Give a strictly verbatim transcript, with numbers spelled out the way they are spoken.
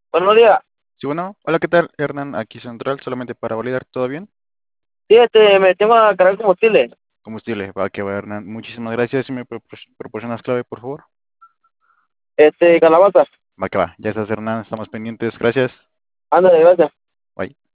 Buenos días. Sí, bueno, hola, ¿qué tal, Hernán? Aquí Central, solamente para validar, ¿todo bien? Sí, este, me tengo a cargar combustible. Combustible, va que va, Hernán. Muchísimas gracias. Si me propor- proporcionas clave, por favor. Este, calabaza. Va que va, ya estás, Hernán, estamos pendientes. Gracias. Ándale, gracias. Bye.